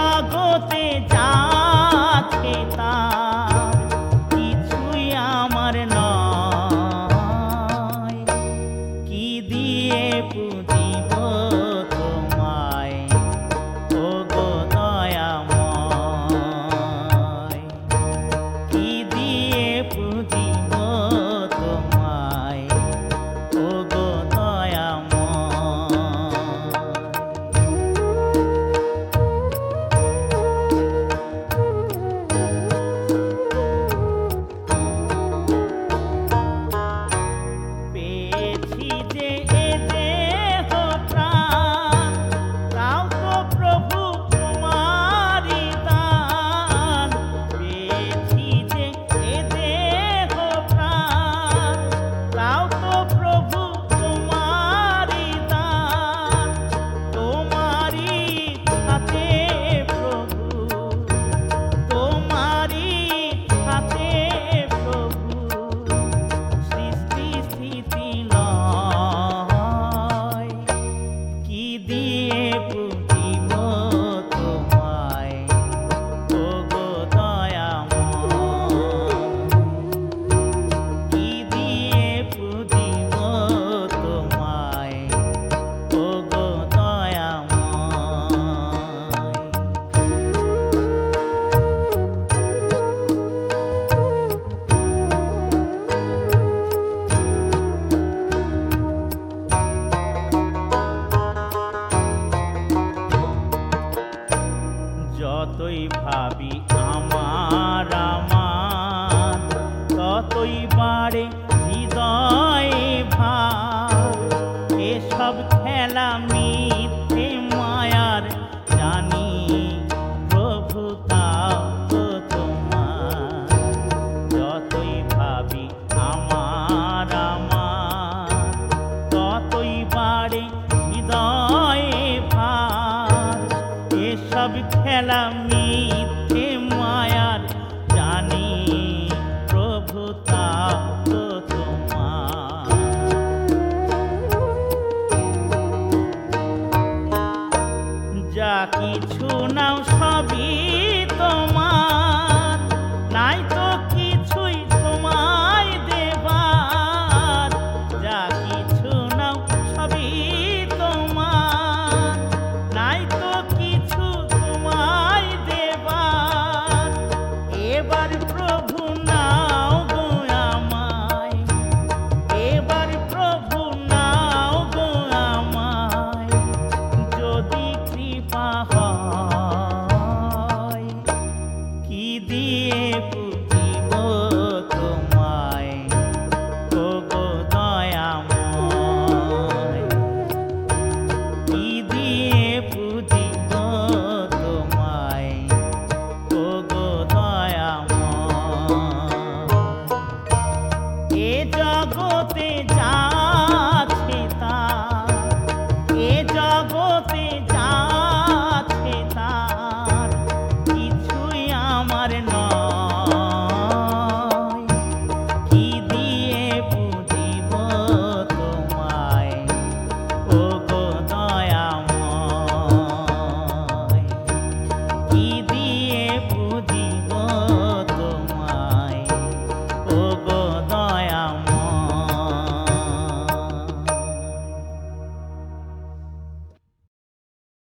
জগতে যাচ্ছে তার কিছুই আমার নয়। কি দিয়ে পুজিব তোমায় ওগো দয়াময়, কি দিয়ে পুজিব তোমায় ওগো দয়াময়। পেয়েছি যে এ দেহ প্রাণ, তাও তো প্রভু তোমারই দান। পেয়েছি যে এ দেহ প্রাণ, তাও তো প্রভু তোমারই দান। তোমারই হাতে প্রভু, তোমারই হাতে প্রভু সৃষ্টি স্থিতি লয়। কি দিয়ে পুজিব তোমায় ওগো দয়াময়, কি দিয়ে পুজিব তোমায় ওগো দয়াময়। যতই ভাবি আমার আমার, ততই বাড়ে হৃদয়ে ভার। এসব খেলা মিথ্যে মায়ার জানি, প্রভু তাও তো তোমার। যতই ভাবি আমার আমার, ততই বাড়ে হৃদয়ে ভার। এসব খেলা মিথ্যে